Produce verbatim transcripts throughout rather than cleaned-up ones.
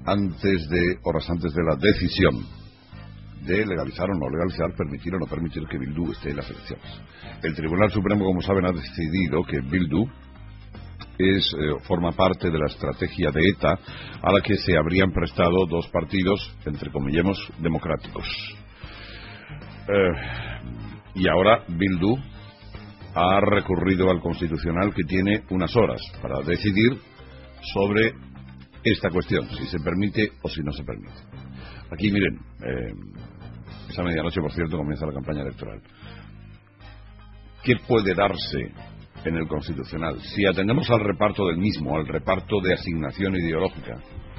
antes de, horas antes de la decisión de legalizar o no legalizar, permitir o no permitir que Bildu esté en las elecciones. El Tribunal Supremo, como saben, ha decidido que Bildu es, eh, forma parte de la estrategia de ETA a la que se habrían prestado dos partidos, entre comillas, democráticos. Eh, y ahora Bildu ha recurrido al Constitucional, que tiene unas horas para decidir sobre esta cuestión, si se permite o si no se permite. Aquí, miren, eh, esa medianoche, por cierto, comienza la campaña electoral. ¿Qué puede darse en el Constitucional? Si atendemos al reparto del mismo, al reparto de asignación ideológica,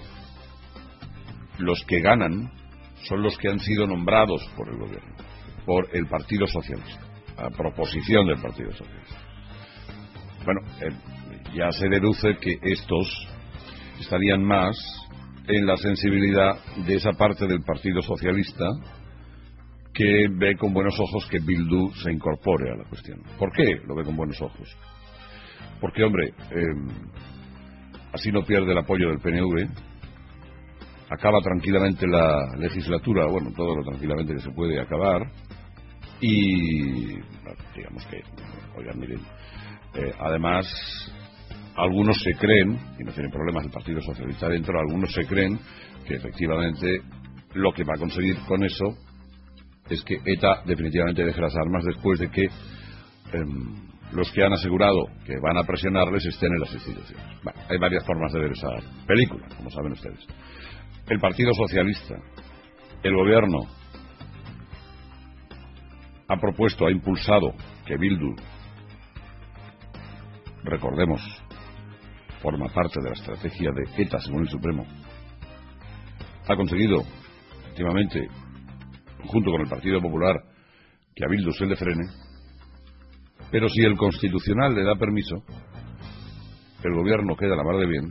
los que ganan son los que han sido nombrados por el gobierno, por el Partido Socialista, a proposición del Partido Socialista. Bueno, eh, ya se deduce que estos estarían más en la sensibilidad de esa parte del Partido Socialista que ve con buenos ojos que Bildu se incorpore a la cuestión. ¿Por qué lo ve con buenos ojos? Porque, hombre, eh, así no pierde el apoyo del P N V, acaba tranquilamente la legislatura, bueno, todo lo tranquilamente que se puede acabar, y digamos que, oigan, miren, eh, además algunos se creen, y no tienen problemas el Partido Socialista dentro, algunos se creen que efectivamente lo que va a conseguir con eso es que ETA definitivamente deje las armas después de que eh, los que han asegurado que van a presionarles estén en las instituciones. Bueno, hay varias formas de ver esa película, como saben ustedes. El Partido Socialista, el gobierno, ha propuesto, ha impulsado que Bildu, recordemos, forma parte de la estrategia de ETA, según el Supremo, ha conseguido, últimamente, junto con el Partido Popular, que a Bildu se le frene, pero si el Constitucional le da permiso, el gobierno queda a la mar de bien,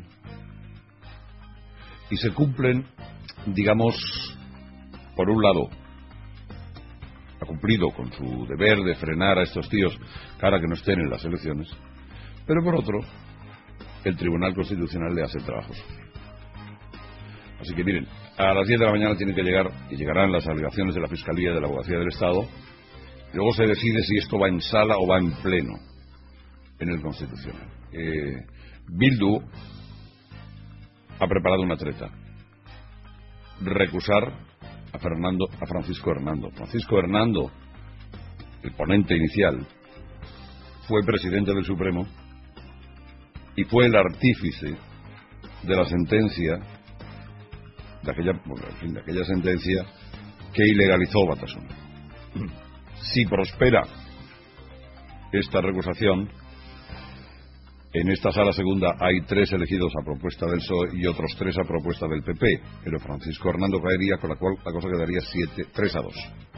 y se cumplen, digamos, por un lado, ha cumplido con su deber de frenar a estos tíos cara que no estén en las elecciones, pero por otro, el Tribunal Constitucional le hace el trabajo sucio. Así que miren, a las diez de la mañana tienen que llegar, y llegarán las alegaciones de la Fiscalía y de la Abogacía del Estado, y luego se decide si esto va en sala o va en pleno en el Constitucional. Eh, Bildu ha preparado una treta: recusar a Fernando, a Francisco Hernando. Francisco Hernando, el ponente inicial, fue presidente del Supremo y fue el artífice de la sentencia de aquella, bueno, en fin, de aquella sentencia que ilegalizó Batasuna. Si prospera esta recusación, en esta sala segunda hay tres elegidos a propuesta del P S O E y otros tres a propuesta del P P, pero Francisco Hernando caería, con la cual la cosa quedaría siete, tres a dos.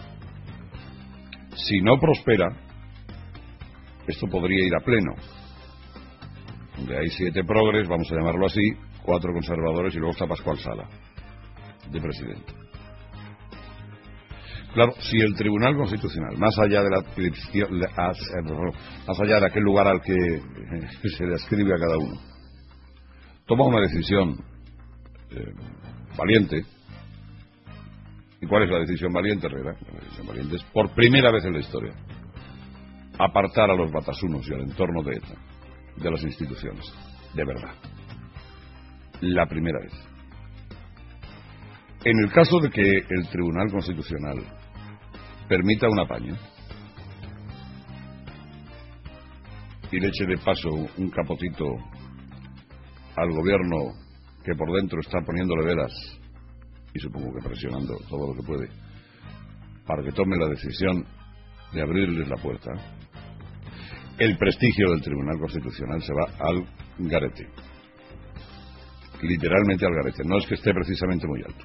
Si no prospera, esto podría ir a pleno, donde hay siete progres, vamos a llamarlo así, cuatro conservadores, y luego está Pascual Sala de presidente. Claro, si el Tribunal Constitucional, más allá de la más allá de aquel lugar al que se le ascribe a cada uno, toma una decisión eh, valiente. ¿Y cuál es la decisión valiente, Herrera? La decisión valiente es, por primera vez en la historia, apartar a los batasunos y al entorno de ETA de las instituciones, de verdad. La primera vez. En el caso de que el Tribunal Constitucional permita un apaño y le eche de paso un capotito al gobierno, que por dentro está poniéndole velas y supongo que presionando todo lo que puede para que tome la decisión de abrirles la puerta, el prestigio del Tribunal Constitucional se va al garete, literalmente al garete. No es que esté precisamente muy alto,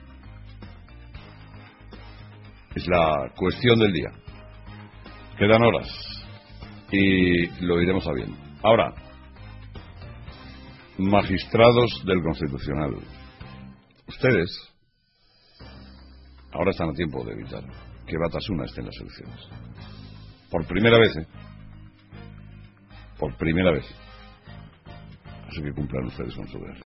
es la cuestión del día. Quedan horas y lo iremos sabiendo. Ahora, magistrados del Constitucional, ustedes ahora están a tiempo de evitar que Batasuna esté en las elecciones. Por primera vez, ¿eh? Por primera vez. Así que cumplan ustedes con su deber.